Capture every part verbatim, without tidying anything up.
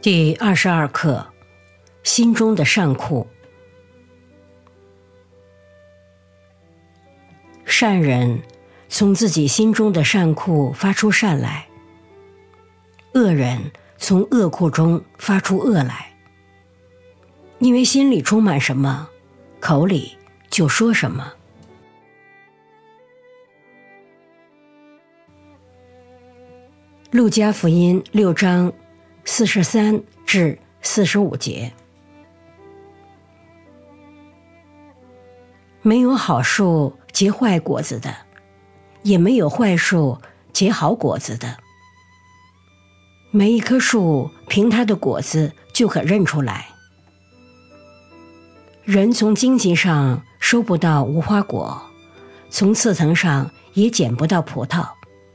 第二十二课，心中的善库。善人从自己心中的善库发出善来，恶人从恶库中发出恶来。因为心里充满什么，口里就说什么。路加福音六章四十三至四十五节。没有好树结坏果子的，也没有坏树结好果子的。每一棵树凭它的果子就可认出来。人从荆棘上收不到无花果，从刺藤上也捡不到葡萄。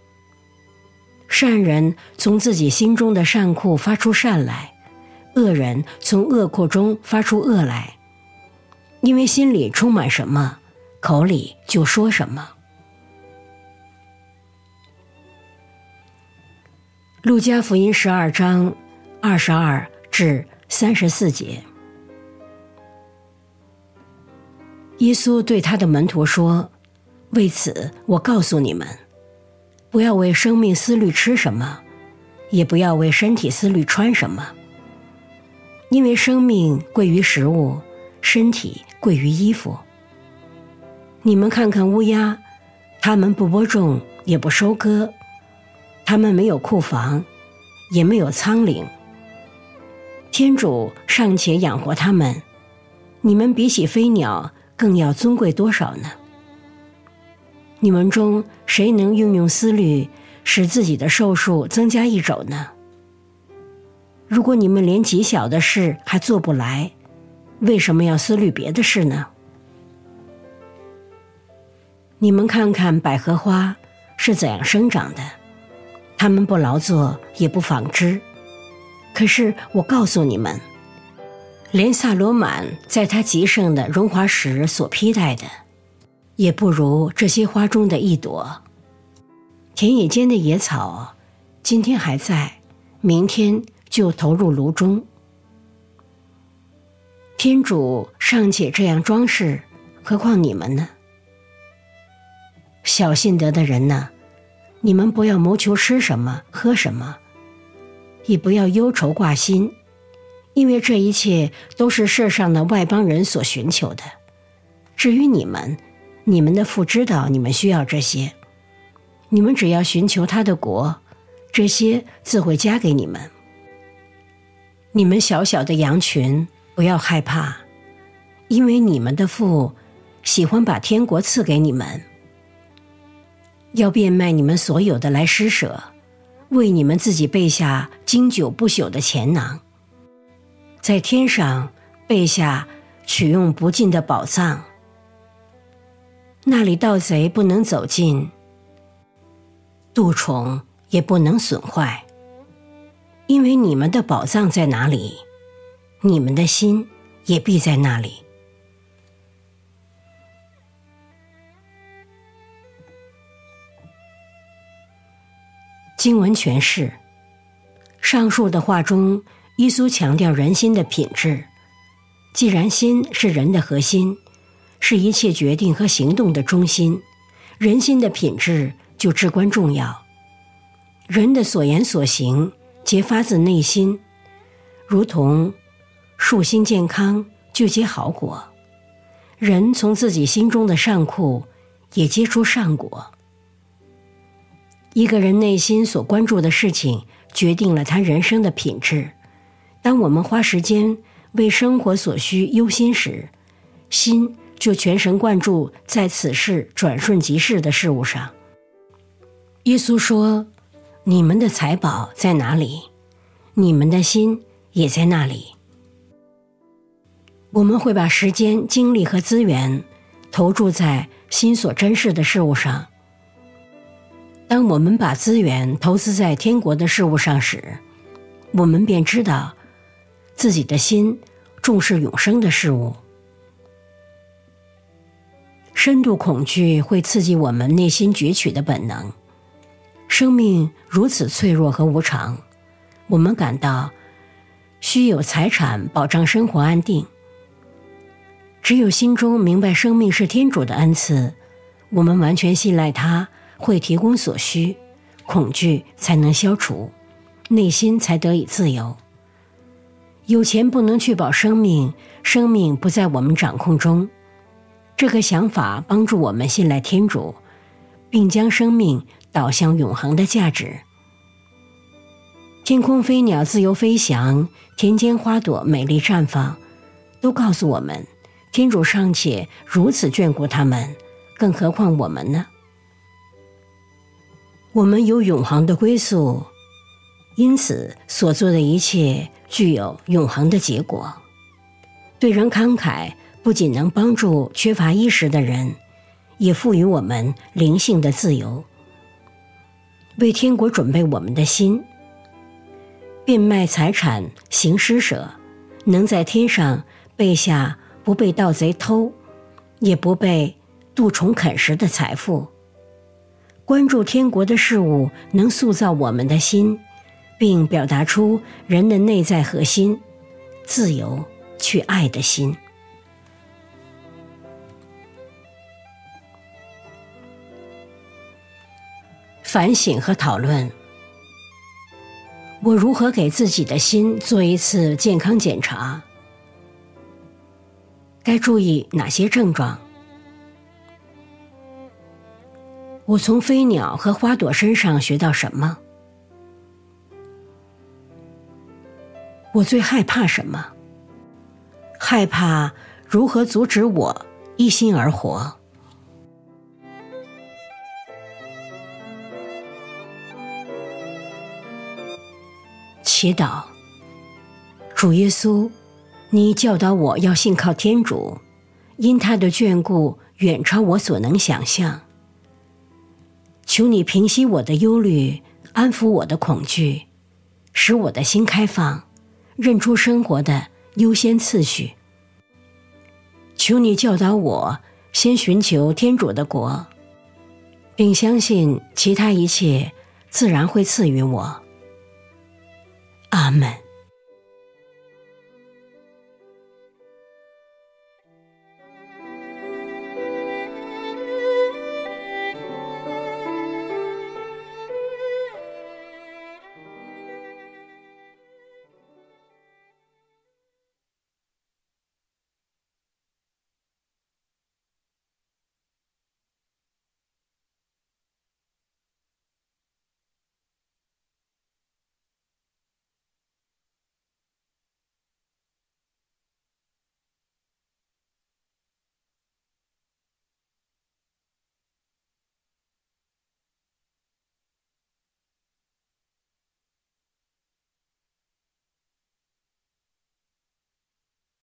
善人从自己心中的善库发出善来，恶人从恶库中发出恶来。因为心里充满什么，口里就说什么。路加福音十二章二十二至三十四节。耶稣对他的门徒说：为此我告诉你们，不要为生命思虑吃什么，也不要为身体思虑穿什么。因为生命贵于食物，身体贵于衣服。你们看看乌鸦，它们不播种，也不收割，它们没有库房，也没有仓廪。天主尚且养活它们，你们比起飞鸟更要尊贵多少呢？你们中谁能运用思虑使自己的寿数增加一肘呢？如果你们连极小的事还做不来，为什么要思虑别的事呢？你们看看百合花是怎样生长的，它们不劳作，也不纺织。可是我告诉你们，连萨罗满在他极盛的荣华时所披戴的，也不如这些花中的一朵。田野间的野草，今天还在，明天就投入炉中。天主尚且这样装饰，何况你们呢？小信德的人呢，你们不要谋求吃什么喝什么，也不要忧愁挂心，因为这一切都是世上的外邦人所寻求的。至于你们，你们的父知道你们需要这些，你们只要寻求他的国，这些自会加给你们。你们小小的羊群，不要害怕，因为你们的父喜欢把天国赐给你们。要变卖你们所有的来施舍，为你们自己备下经久不朽的钱囊，在天上备下取用不尽的宝藏。那里盗贼不能走近，蠹虫也不能损坏。因为你们的宝藏在哪里，你们的心也必在那里。经文诠释：上述的话中，耶稣强调人心的品质。既然心是人的核心，是一切决定和行动的中心，人心的品质就至关重要。人的所言所行皆发自内心，如同树心健康就结好果，人从自己心中的善库也结出善果。一个人内心所关注的事情决定了他人生的品质。当我们花时间为生活所需忧心时，心就全神贯注在此世转瞬即逝的事物上。耶稣说：你们的财宝在哪里，你们的心也在那里。我们会把时间、精力和资源投注在心所珍视的事物上。当我们把资源投资在天国的事物上时，我们便知道自己的心重视永生的事物。深度恐惧会刺激我们内心攫取的本能。生命如此脆弱和无常，我们感到需有财产保障生活安定。只有心中明白生命是天主的恩赐，我们完全信赖他会提供所需，恐惧才能消除，内心才得以自由。有钱不能确保生命，生命不在我们掌控中。这个想法帮助我们信赖天主，并将生命导向永恒的价值。天空飞鸟自由飞翔，田间花朵美丽绽放，都告诉我们，天主尚且如此眷顾他们，更何况我们呢？我们有永恒的归宿，因此所做的一切具有永恒的结果。对人慷慨不仅能帮助缺乏衣食的人，也赋予我们灵性的自由，为天国准备我们的心。变卖财产行施舍，能在天上备下不被盗贼偷，也不被蠹虫啃食的财富。关注天国的事物能塑造我们的心，并表达出人的内在核心，自由去爱的心。反省和讨论，我如何给自己的心做一次健康检查？该注意哪些症状？我从飞鸟和花朵身上学到什么？我最害怕什么？害怕如何阻止我一心而活？祈祷，主耶稣，你教导我要信靠天主，因他的眷顾远超我所能想象。求你平息我的忧虑，安抚我的恐惧，使我的心开放，认出生活的优先次序。求你教导我先寻求天主的国，并相信其他一切自然会赐予我。阿们。